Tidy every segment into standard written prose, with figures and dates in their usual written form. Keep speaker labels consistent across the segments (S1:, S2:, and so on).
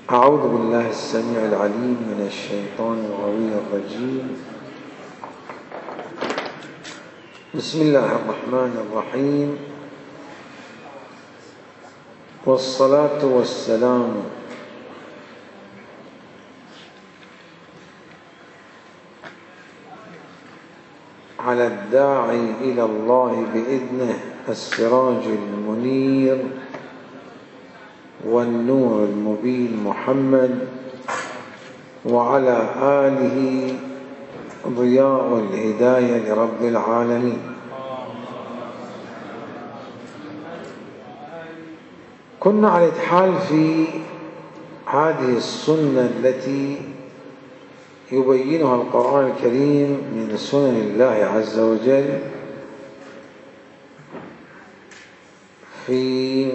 S1: أعوذ بالله السميع العليم من الشيطان الغوي الرجيم. بسم الله الرحمن الرحيم، والصلاة والسلام على الداعي إلى الله بإذنه السراج المنير والنور المبين محمد، وعلى آله ضياء الهداية لرب العالمين. كنا على الإتحال في هذه السنة التي يبينها القرآن الكريم من سنن الله عز وجل في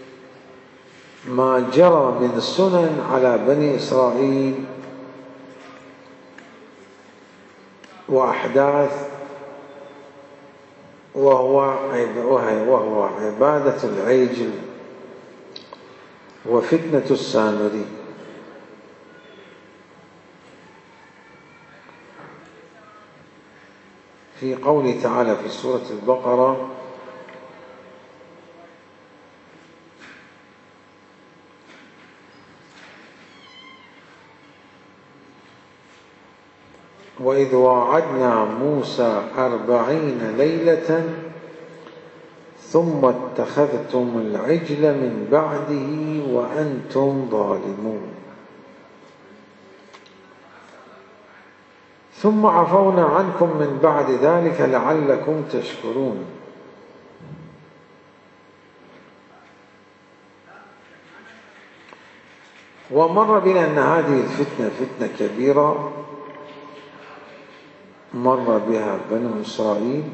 S1: ما جرى من السنن على بني إسرائيل وأحداث، وهو عبادة العجل وفتنة السامري. في قوله تعالى في سورة البقرة: وإذ واعدنا موسى 40 ليلة ثم اتخذتم العجل من بعده وأنتم ظالمون ثم عفونا عنكم من بعد ذلك لعلكم تشكرون. ومر بنا أن هذه الفتنة فتنة كبيرة مر بها بنو إسرائيل،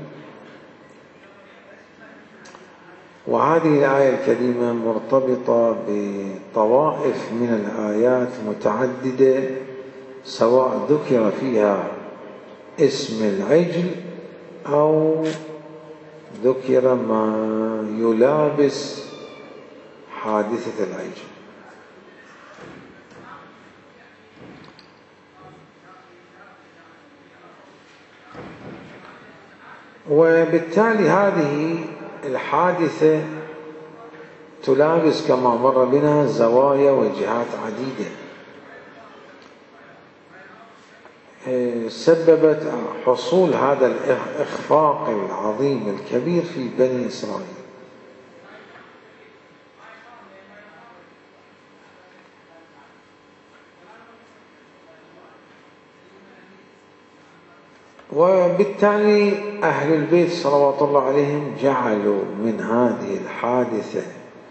S1: وهذه الآية الكريمة مرتبطة بطوائف من الآيات متعددة، سواء ذكر فيها اسم العجل أو ذكر ما يلابس حادثة العجل. وبالتالي هذه الحادثة تلابس كما مر بنا زوايا وجهات عديدة، سببت حصول هذا الإخفاق العظيم الكبير في بني إسرائيل. وبالتالي أهل البيت صلوات الله عليهم جعلوا من هذه الحادثة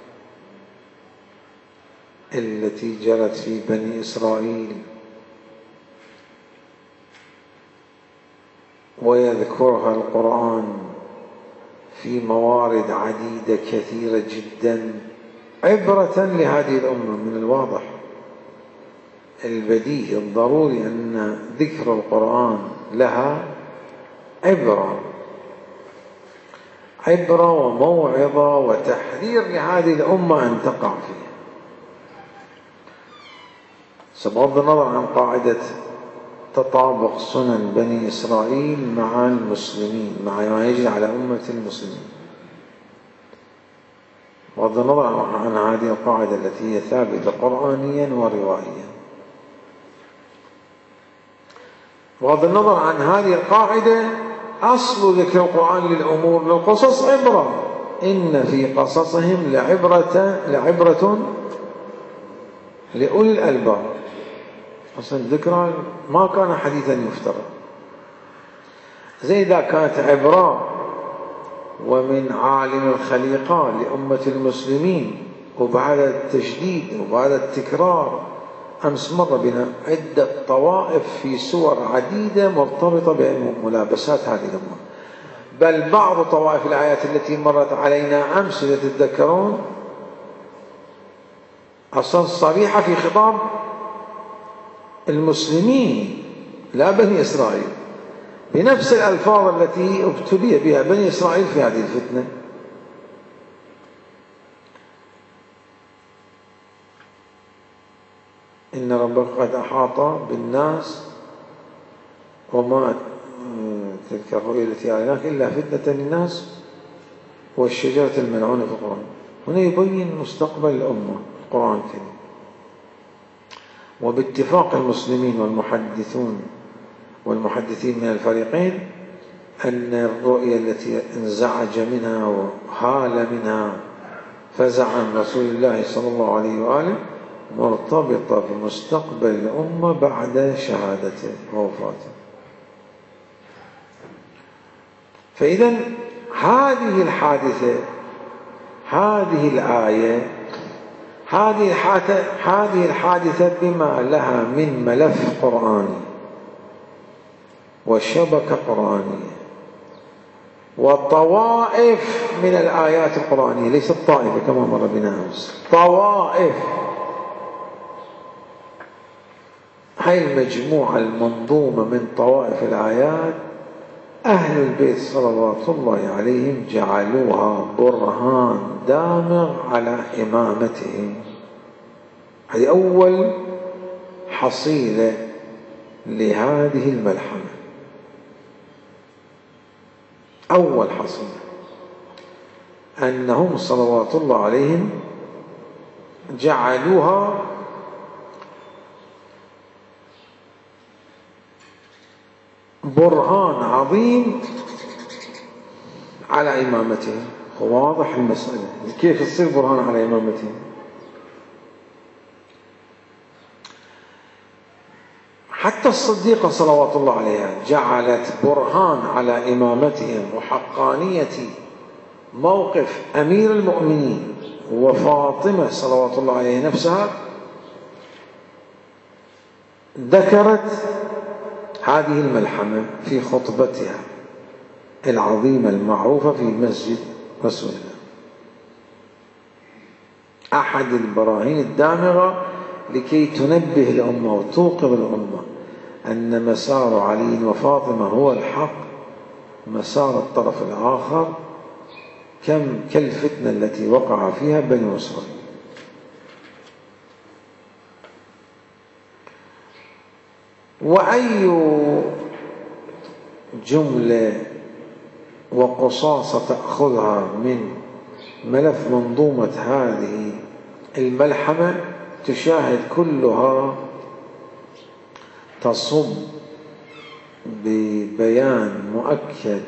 S1: التي جرت في بني إسرائيل ويذكرها القرآن في موارد عديدة كثيرة جدا عبرة لهذه الأمة. من الواضح البديهي الضروري أن ذكر القرآن لها عبرة وموعظة وتحذير لهذه الأمة أن تقع فيها. بغض النظر عن قاعدة تطابق سنن بني إسرائيل مع المسلمين، مع ما يجري على أمة المسلمين، بغض النظر عن هذه القاعدة التي هي ثابتة قرآنيا وروائيا، بغض النظر عن هذه القاعدة، أصل ذكر القرآن للأمور للقصص عبرة، إن في قصصهم لعبرة لأولي الألباب. أصلا الذكرى ما كان حديثا يفترى، زي إذا كانت عبرة ومن عالم الخليقة لأمة المسلمين، وبعد التجديد وبعد التكرار. أمس مر بنا عدة طوائف في سور عديدة مرتبطة بملابسات هذه الأمة، بل بعض طوائف الآيات التي مرت علينا أمس إذا تتذكرون أصلا صريحة في خطاب المسلمين لا بني إسرائيل، بنفس الألفاظ التي ابتلي بها بني إسرائيل في هذه الفتنة. إن ربك قد أحاط بالناس وما تلك الرؤيا التي أعلناك إلا فتنة للناس والشجرة الملعونة في القرآن. هنا يبين مستقبل الأمة القرآن الكريم. وباتفاق المسلمين والمحدثين من الفريقين أن الرؤيا التي انزعج منها وهال منها فزع عن رسول الله صلى الله عليه وآله مرتبطة بمستقبل الأمة بعد شهادته ووفاته. فإذا هذه الحادثة، هذه الآية، هذه الحادثة بما لها من ملف قرآني وشبكة قرآنية وطوائف من الآيات القرآنية، ليست طائفة كما مر بنا أمس، طوائف. هاي المجموعة المنظومة من طوائف الآيات أهل البيت صلوات الله عليهم جعلوها برهان دامغ على إمامتهم. هذه أول حصيلة لهذه الملحمة، أول حصيلة أنهم صلوات الله عليهم جعلوها برهان عظيم على إمامتهم. واضح المسألة كيف تصير برهان على إمامتهم؟ حتى الصديقة صلوات الله عليها جعلت برهان على إمامتهم وحقانية موقف أمير المؤمنين وفاطمة صلوات الله عليها نفسها. ذكرت هذه الملحمة في خطبتها العظيمة المعروفة في مسجد رسول الله. أحد البراهين الدامغة لكي تنبه الأمة وتوقظ الأمة أن مسار علي وفاطمة هو الحق، مسار الطرف الآخر كالفتنة التي وقع فيها بني إسرائيل. وأي جملة وقصاصة تأخذها من ملف منظومة هذه الملحمة تشاهد كلها تصب ببيان مؤكد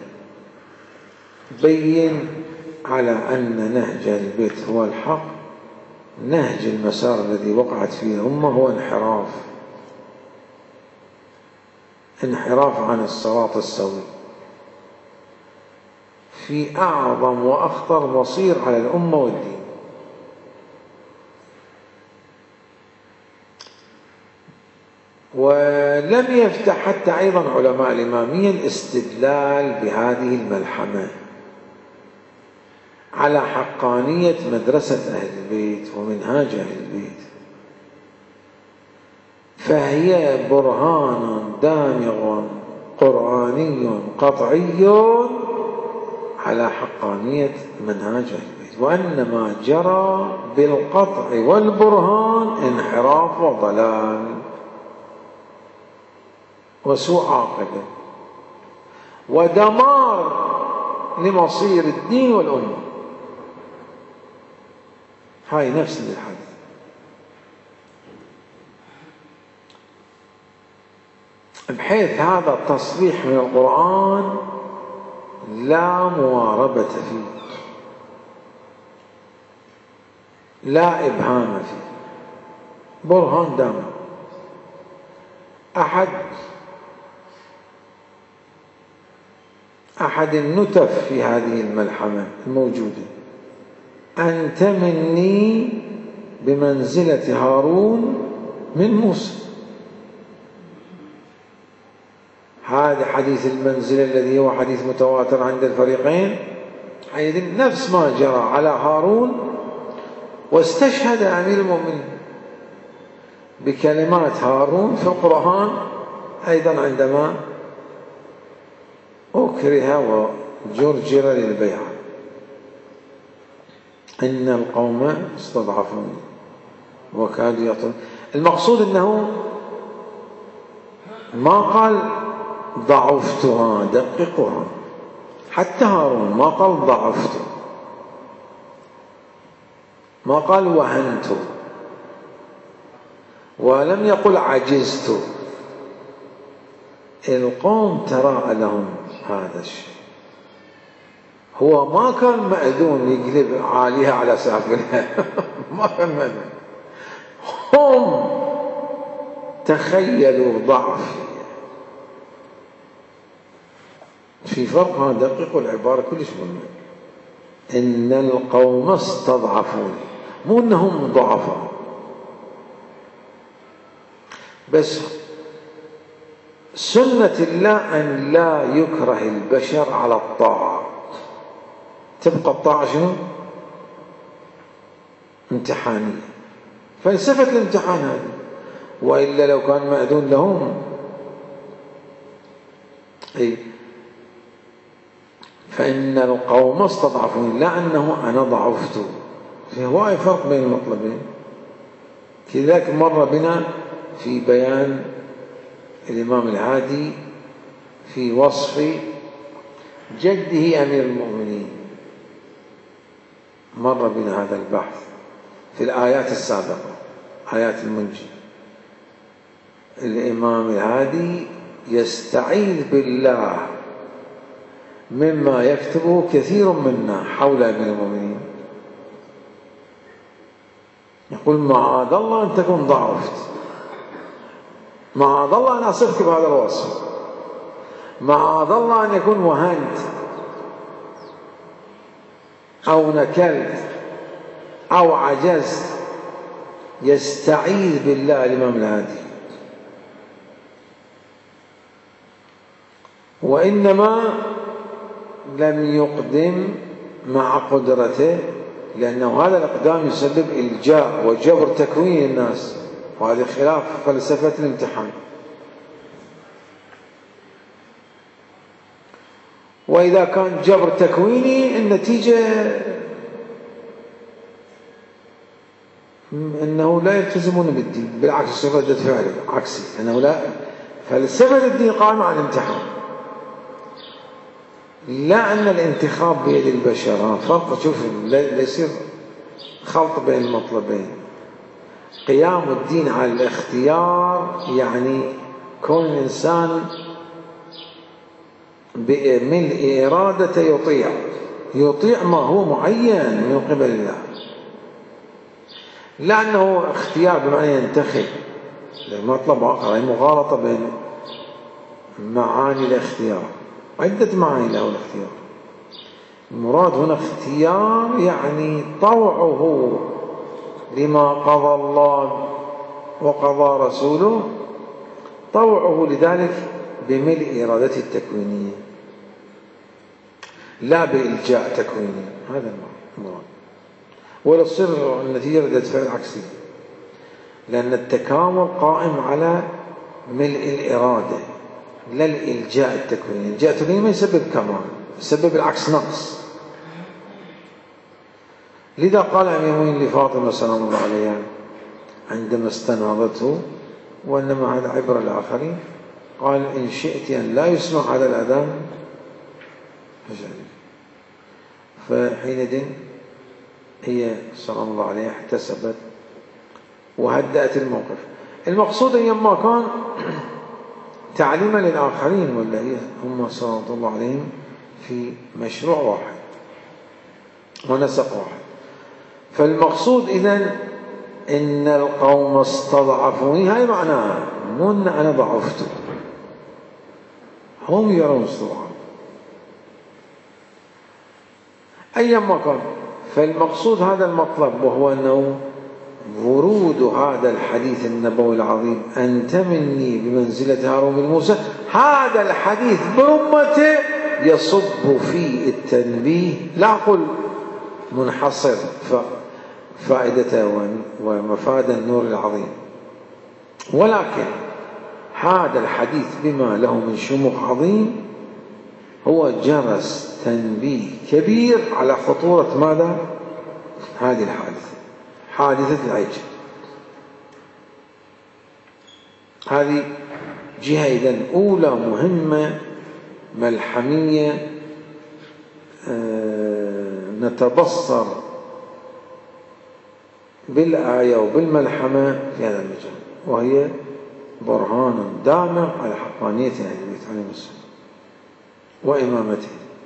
S1: بين على أن نهج البيت هو الحق. نهج المسار الذي وقعت فيه الأمة هو انحراف عن الصراط السوي في أعظم وأخطر مصير على الأمة والدين. ولم يفتح حتى أيضا علماء الإمامية الاستدلال بهذه الملحمة على حقانية مدرسة أهل البيت ومنهاج أهل البيت، فهي برهان دامغ قرآني قطعي على حقانية منهاج أهل البيت، وأن ما جرى بالقطع والبرهان انحراف وضلال وسوء عاقبة ودمار لمصير الدين والأمة. هاي نفس الحدث. بحيث هذا التصريح من القرآن لا مواربة فيه، لا إبهام فيه، برهان دامغ. أحد النتف في هذه الملحمة الموجودة أنت مني بمنزلة هارون من موسى. هذا حديث المنزلة الذي هو حديث متواتر عند الفريقين، نفس ما جرى على هارون. واستشهد أمير المؤمنين بكلمات هارون في القرآن أيضا عندما أكره وجرجر للبيعة: إن القوم استضعفوني وكادوا يقتلون. المقصود أنه ما قال ضعفتها، دققها، حتى هارون ما قال ضعفت، ما قال وهنت، ولم يقل عجزت. القوم تراءى لهم هذا الشيء، هو ما كان مأذون يقلب عاليها على سافلها ما كان مأذون، هم تخيلوا ضعف. في فرق، هذا دقيقوا العبارة كلش مهمة. إن القوم استضعفوني، مو إنهم ضعفاء، بس سنة الله أن لا يكره البشر على الطاعة، تبقى الطاعة شنو؟ امتحانية، فلسفة الامتحان هذه، وإلا لو كان مأذون لهم أي فإن القوم استضعفوني، لا أنه أنا ضعفت. في هواي فرق بين المطلبين. كذلك مر بنا في بيان الإمام الهادي في وصف جده أمير المؤمنين، مر بنا هذا البحث في الآيات السابقة، آيات المنجي. الإمام الهادي يستعيذ بالله مما يكتبه كثير منا حول أمير المؤمنين، يقول معاذ الله أن تكون ضعفت، معاذ الله أن أصفك بهذا الوصف، معاذ الله أن يكون وهنت أو نكلت أو عجزت. يستعيذ بالله الإمام الهادي، وإنما لم يقدم مع قدرته، لأنه هذا الإقدام يسبب إلجاء وجبر تكوين الناس، وهذا خلاف فلسفة الامتحان. وإذا كان جبر تكويني النتيجة أنه لا يلتزمون بالدين، بالعكس صفة ردة فعل عكسي، أنه لا، فلسفة الدين قائمة على الامتحان، لا أن الانتخاب بيد البشر. فرق، شوف، لا يصير خلط بين المطلبين. قيام الدين على الاختيار يعني كون الإنسان من إرادته يطيع ما هو معين من قبل الله، لا أنه اختيار بمعنى ينتخب، مطلب آخر، هي مغالطة بين معاني الاختيار، عدة معاني له الاختيار. المراد هنا اختيار يعني طوعه لما قضى الله وقضى رسوله، طوعه لذلك بملء إرادته التكوينية، لا بإلجاء تكويني. هذا المراد، ولا تصير النتيجة ردة فعل عكسية، لأن التكامل قائم على ملء الإرادة لا الإلجاء التكويني. الإلجاء التكويني ما يسبب كمال، يسبب العكس، نقص. لذا قال أمير المؤمنين لفاطمة سلام الله عليها عندما استنهضته، وإنما هذا عبرة للآخرين، قال إن شئت أن لا يسمع هذا الأذان فحينئذ هي سلام الله عليها احتسبت وهدأت الموقف. المقصود أيما كان تعليما للآخرين، ولا هي هم صلى الله عليهم في مشروع واحد ونسق واحد. فالمقصود إذن إن القوم استضعفوني، هاي معناها، مو إن أنا ضعفت، هم يرون استضعاف أيما كان. فالمقصود هذا المطلب، وهو أنه ورود هذا الحديث النبوي العظيم أنت مني بمنزلة هارون بن موسى، هذا الحديث برمته يصب في التنبيه، لا أقول منحصر فائدته ومفاد النور العظيم، ولكن هذا الحديث بما له من شموخ عظيم هو جرس تنبيه كبير على خطورة ماذا؟ هذه الحادثة، حادثة العجل. هذه جهة إذن أولى مهمة ملحمية نتبصر بالآية وبالملحمة في هذا المجال، وهي برهان دامغ على حقانية أهل البيت عليهم السلام وإمامته.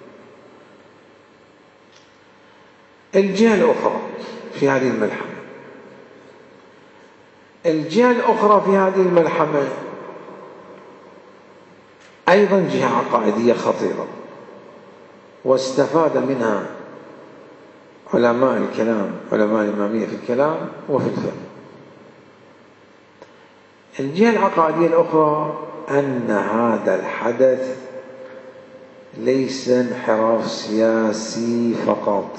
S1: الجهة الأخرى في هذه الملحمة، الجهة الأخرى في هذه الملحمة أيضا جهة عقائدية خطيرة، واستفاد منها علماء الكلام، علماء الإمامية في الكلام وفي الفقه. الجهة العقائدية الأخرى أن هذا الحدث ليس انحراف سياسي فقط،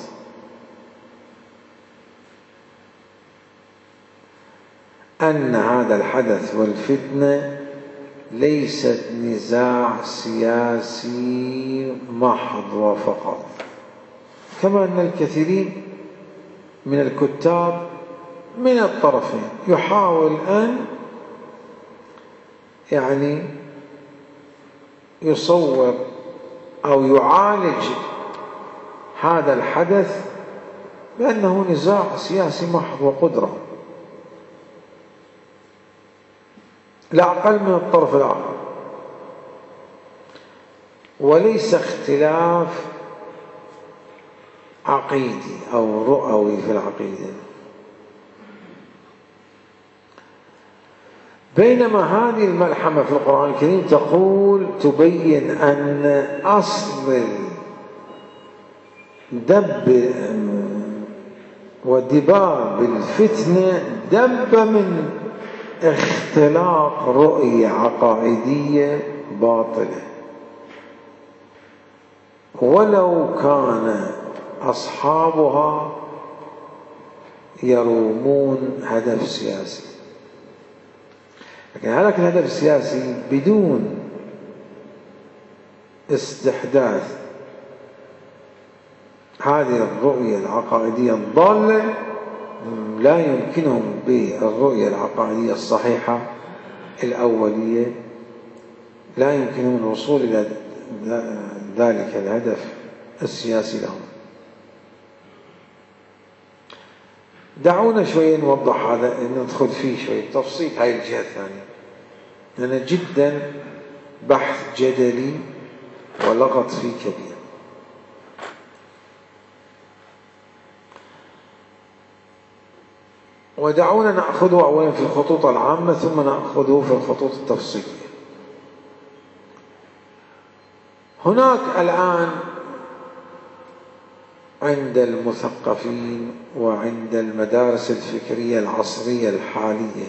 S1: أن هذا الحدث والفتنة ليست نزاع سياسي محض وفقط، كما أن الكثيرين من الكتاب من الطرفين يحاول أن يصور أو يعالج هذا الحدث بأنه نزاع سياسي محض وقدرة، لا أقل من الطرف الآخر، وليس اختلاف عقيدي أو رؤوي في العقيدة. بينما هذه الملحمة في القرآن الكريم تقول تبين أن أصل دب ودباب الفتنة دب من اختلاق رؤية عقائدية باطلة، ولو كان أصحابها يرومون هدف سياسي، لكن هذا الهدف السياسي بدون استحداث هذه الرؤية العقائدية الضالة لا يمكنهم بالرؤية العقائدية الصحيحة الأولية، لا يمكنهم الوصول إلى ذلك الهدف السياسي لهم. دعونا شوية نوضح هذا، ندخل فيه شوية تفصيل هاي الجهة الثانية، لأن جدا بحث جدلي ولغط فيه كبير. ودعونا نأخذه أولا في الخطوط العامة ثم نأخذه في الخطوط التفصيلية. هناك الآن عند المثقفين وعند المدارس الفكرية العصرية الحالية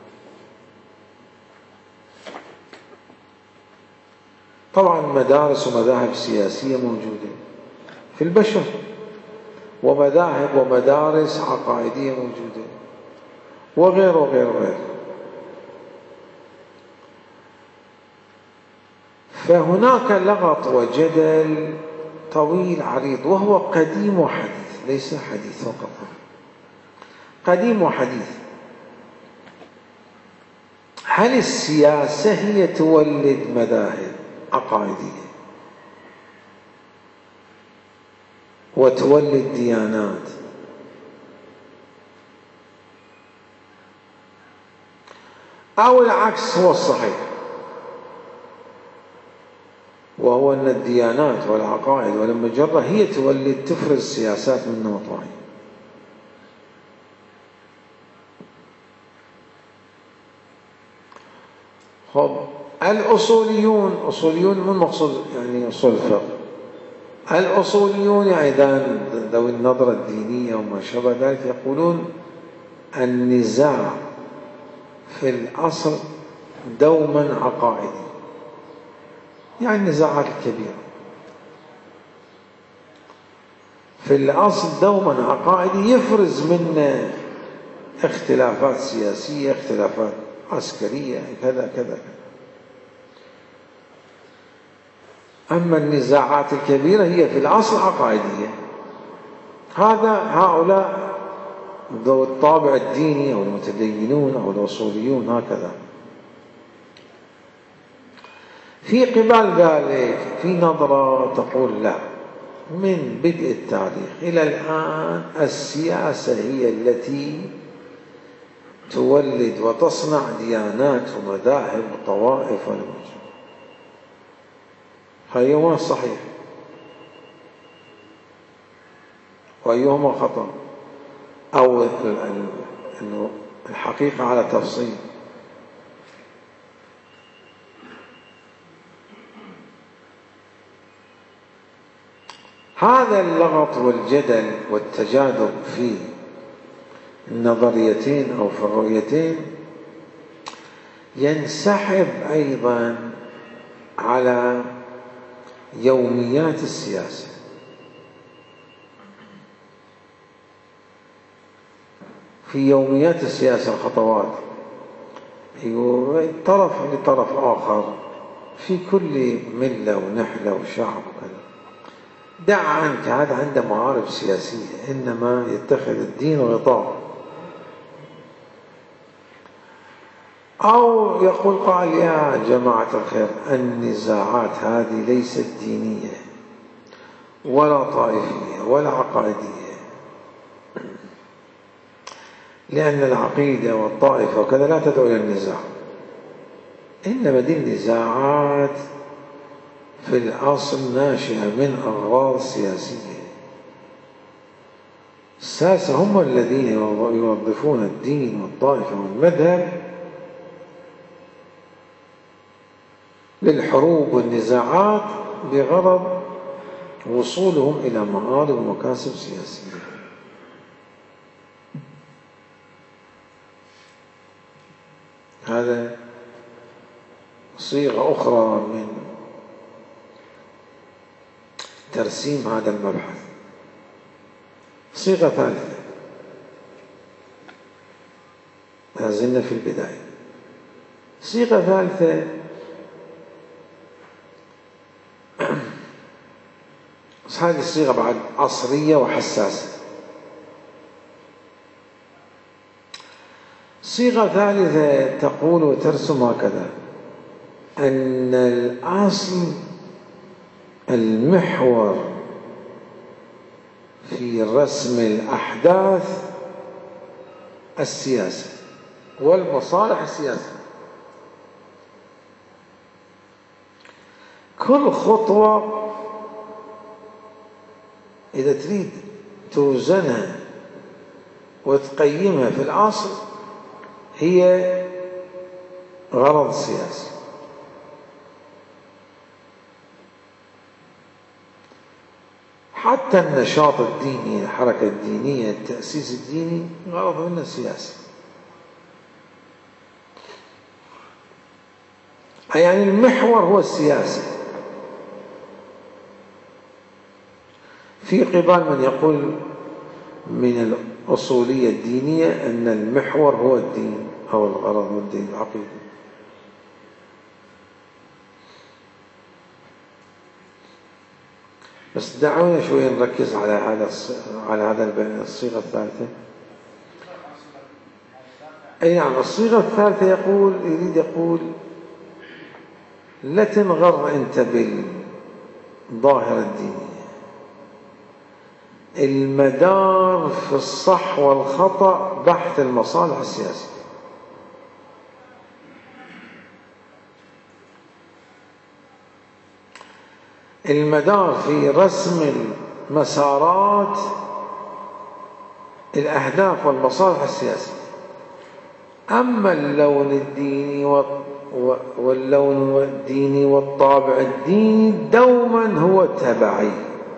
S1: طبعا مدارس ومذاهب سياسية موجودة في البشر، ومذاهب ومدارس عقائدية موجودة، وغير وغير وغير. فهناك لغط وجدل طويل عريض، وهو قديم وحديث، ليس حديث فقط، قديم وحديث. هل السياسة هي تولد مذاهب عقائدية وتولد ديانات، أو العكس هو الصحيح، وهو أن الديانات والعقائد والمجرة هي تولد تفرز سياسات من نمط معين؟ خب الأصوليون، أصوليون من مقصود أصول الفقه، الأصوليون ذوي النظرة الدينية وما شابه ذلك يقولون النزاع في الأصل دوما عقائدي، النزاعات الكبيرة في الأصل دوما عقائدي، يفرز منه اختلافات سياسية، اختلافات عسكرية، كذا كذا. أما النزاعات الكبيرة هي في الأصل عقائدية. هؤلاء ذو الطابع الديني أو المتدينون أو الأصوليون هكذا. في قبال ذلك في نظرة تقول لا، من بدء التاريخ إلى الآن السياسة هي التي تولد وتصنع ديانات ومذاهب وطوائف ونموذج. فأيهما صحيح وأيهما خطأ، أو أنه الحقيقة على تفصيل؟ هذا اللغط والجدل والتجاذب في النظريتين أو في الرؤيتين ينسحب أيضا على يوميات السياسة. في يوميات السياسة الخطوات طرف لطرف آخر في كل ملة ونحلة وشعب وكذا. دع عنك، هذا عنده معارف سياسية، إنما يتخذ الدين غطاء. أو يقول قال يا جماعة الخير النزاعات هذه ليست دينية ولا طائفية ولا عقائدية، لأن العقيدة والطائفة وكذا لا تدعو إلى النزاع، إنما دي النزاعات في الأصل ناشئة من أغراض سياسية. الساسة هم الذين يوظفون الدين والطائفة والمذهب للحروب والنزاعات بغرض وصولهم إلى مآرب ومكاسب سياسية. هذا صيغة أخرى من ترسيم هذا المبحث. صيغة ثالثة، ما زلنا في البداية. صيغة ثالثة بس هذه الصيغة بعد عصرية وحساسة. صيغة ثالثة تقول وترسم هكذا: أن الأصل المحور في رسم الأحداث السياسة والمصالح السياسية. كل خطوة إذا تريد توزنها وتقيمها في الأصل هي غرض سياسي. حتى النشاط الديني، الحركة الدينية، التأسيس الديني غرض منه سياسي. يعني المحور هو السياسة. في قبال من يقول من الأصولية الدينية أن المحور هو الدين أو الغرض من الدين العقيدة. بس دعونا شوية نركز على هذا الصيغة الثالثة. أي نعم، الصيغة الثالثة يريد يقول لا تنغر أنت بالظاهرة الدينية. المدار في الصح والخطأ بحث المصالح السياسية. المدار في رسم المسارات الأهداف والمصالح السياسية. أما اللون الديني واللون الديني والطابع الديني دوما هو تبعي.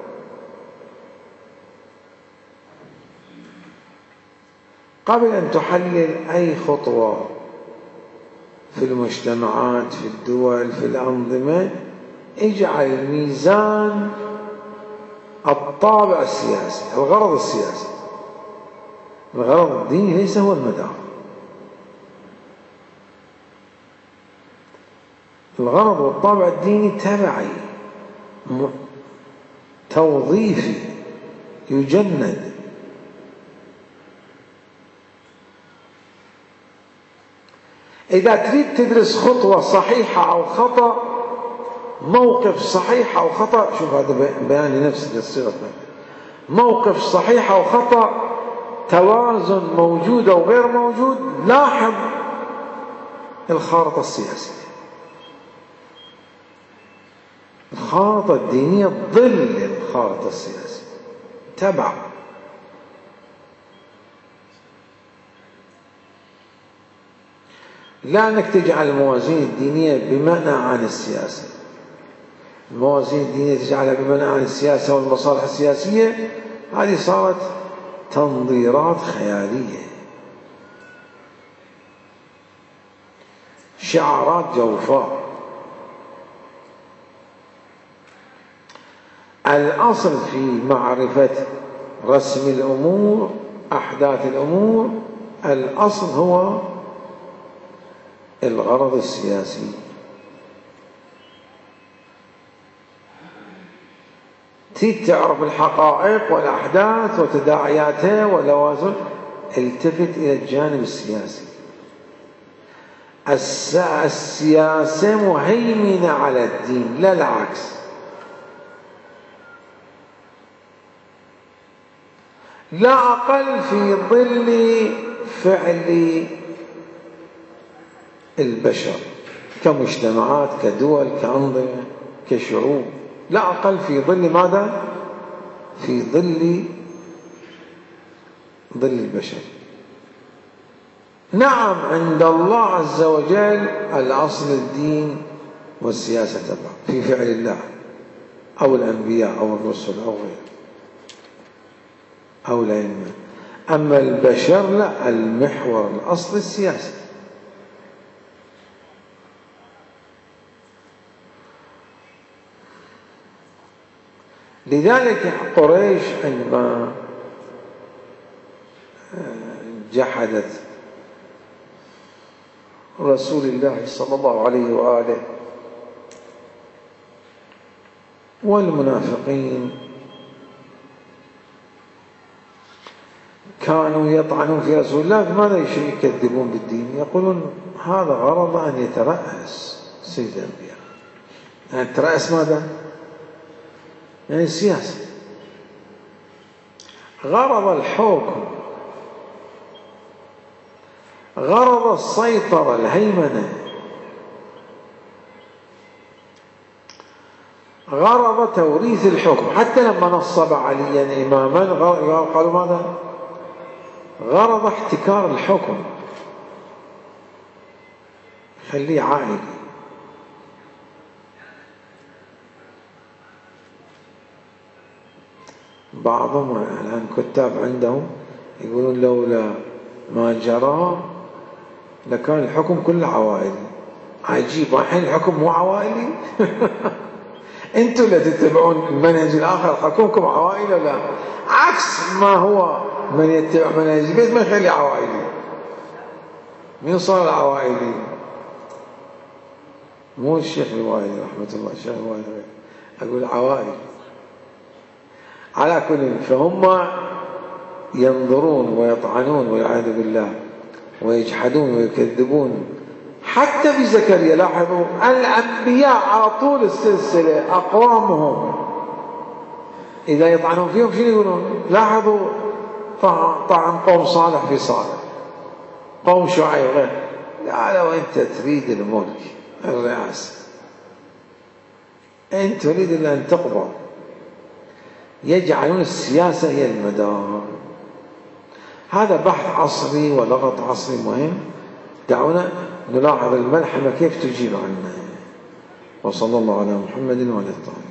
S1: قبل أن تحلل أي خطوة في المجتمعات، في الدول، في الأنظمة، اجعل ميزان الطابع السياسي، الغرض السياسي. الغرض الديني ليس هو المدار. الغرض والطابع الديني تبعي، توظيفي، يجند. إذا تريد تدرس خطوة صحيحة أو خطأ موقف صحيح أو خطأ. شوف هذا بيان لنفس الصيغة، موقف صحيح أو خطأ، توازن موجود أو غير موجود. لاحظ الخارطة السياسية، الخارطة الدينية ظل الخارطة السياسية، تبع. لا أنك تجعل الموازين الدينية بمنع عن السياسة. الموازين الدينية تجعلها بمنع عن السياسة والمصالح السياسية، هذه صارت تنظيرات خيالية، شعارات جوفاء. الأصل في معرفة رسم الأمور، أحداث الأمور، الأصل هو الغرض السياسي. تريد تعرف الحقائق والأحداث وتداعياتها ولوازم، التفت إلى الجانب السياسي. السياسة مهيمنة على الدين، لا العكس. لا أقل في ظل فعل البشر كمجتمعات، كدول، كأنظمة، كشعوب، لا أقل في ظل ماذا؟ في ظل البشر. نعم عند الله عز وجل الأصل الدين والسياسة تبع في فعل الله أو الأنبياء أو الرسل أو غيره أو الأئمة. أما البشر لا، المحور الأصل السياسي. لذلك قريش عندما جحدت رسول الله صلى الله عليه وآله والمنافقين كانوا يطعنون في رسول الله، فماذا يكذبون بالدين؟ يقولون هذا غرض أن يترأس سيد الأنبياء. يعني يترأس ماذا؟ يعني السياسة. غرض الحكم، غرض السيطرة، الهيمنة، غرض توريث الحكم. حتى لما نصب عليا إماما قالوا ماذا؟ غرض احتكار الحكم، خليه عائلي. بعضهم الآن كتاب عندهم يقولون لولا ما جرى لكان الحكم كله عوائلي. عجيب، الحين الحكم مو عوائلي؟ انتوا اللي تتبعون المنهج الآخر، حكمكم عوائلي ولا عكس ما هو؟ من يتبع منهج البيت ما يخلي عوائلي. مين صار العوائلي؟ مو الشيخ الوائلي رحمة الله، الشيخ الوائلي، أقول عوائل. على كل، فهم ينظرون ويطعنون والعياذ بالله ويجحدون ويكذبون. حتى في زكريا لاحظوا الأنبياء على طول السلسلة أقوامهم إذا يطعنون فيهم شنو يقولون؟ لاحظوا طعن قوم صالح في صالح، قوم شعيب غير. لا، لو أنت تريد الملك الرئاسة، أنت تريد إلا أن تقبض، يجعلون السياسة هي المدار. هذا بحث عصري ولغط عصري مهم. دعونا نلاحظ الملحمة كيف تجيب عنا. وصلى الله على محمد وعلى آله.